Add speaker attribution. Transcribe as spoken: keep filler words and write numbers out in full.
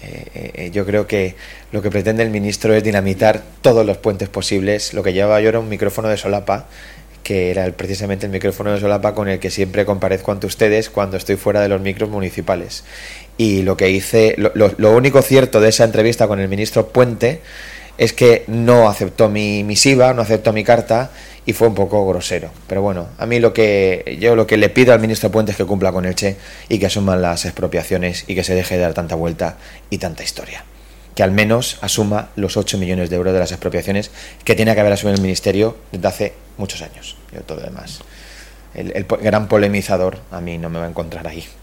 Speaker 1: Eh, eh, yo creo que lo que pretende el ministro es dinamitar todos los puentes posibles. Lo que llevaba yo era un micrófono de solapa, que era el, precisamente el micrófono de solapa con el que siempre comparezco ante ustedes cuando estoy fuera de los micros municipales. Y lo que hice, lo, lo, lo único cierto de esa entrevista con el ministro Puente es que no aceptó mi misiva, no aceptó mi carta y fue un poco grosero. Pero bueno, a mí lo que yo lo que le pido al ministro Puente es que cumpla con Elche y que asuman las expropiaciones y que se deje de dar tanta vuelta y tanta historia. Que al menos asuma los ocho millones de euros de las expropiaciones que tiene que haber asumido el ministerio desde hace muchos años. Yo todo lo demás, el, el gran polemizador a mí no me va a encontrar ahí.